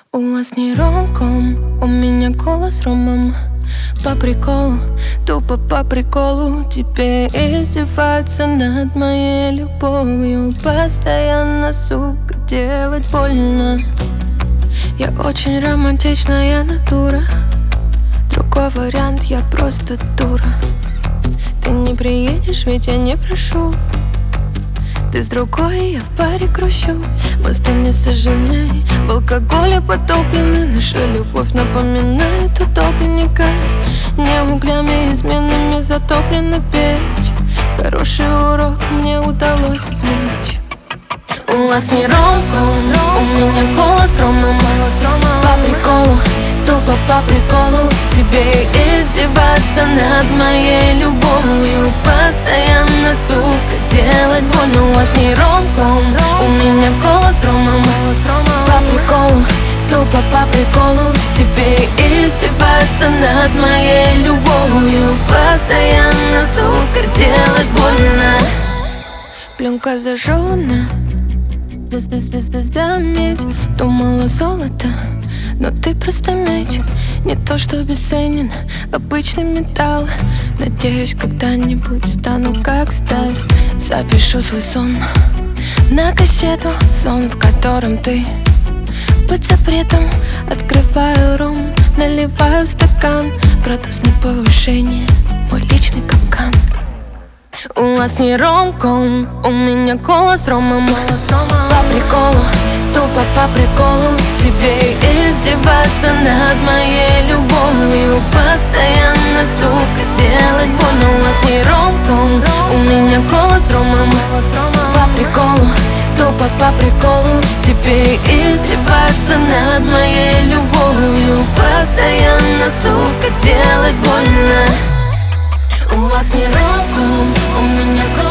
У вас не ромком, у меня голос ромом. По приколу, тупо по приколу. Тебе издеваться над моей любовью. Постоянно, сука, делать больно. Я очень романтичная натура. Другой вариант, я просто дура. Ты не приедешь, ведь я не прошу. Ты с другой, я в паре кручу. Мосты не сожжены, в алкоголе потоплены. Наша любовь напоминает утопленника. Не углями, изменами затоплена печь. Хороший урок мне удалось извлечь. У вас не ромком, у меня голос ромом. По приколу, тупо по приколу. Тебе издеваться над моей любовью. Постоянно, сука, делать больно. У вас не ромком, у меня голос ромом. По приколу, тупо по приколу. Тебе издеваться над моей любовью. Постоянно, сука, делать больно. Пленка зажжена, заметь, думала золото, но ты просто медь. Не то что бесценен, обычный металл. Надеюсь, когда-нибудь стану как сталь. Запишу свой сон на кассету. Сон, в котором ты под запретом. Открываю ром, наливаю в стакан. Градус на повышение, мой личный капкан. У вас не ромком, у меня голос ромом. По приколу, тупо по приколу. Тебе издеваться над моей любовью. Постоянно, сука, делать больно. У вас не ромком, у меня голос ромом. По приколу, тупо по приколу. Тебе издеваться над моей любовью. Постоянно, сука, делать больно. У вас не ромком, у меня голос.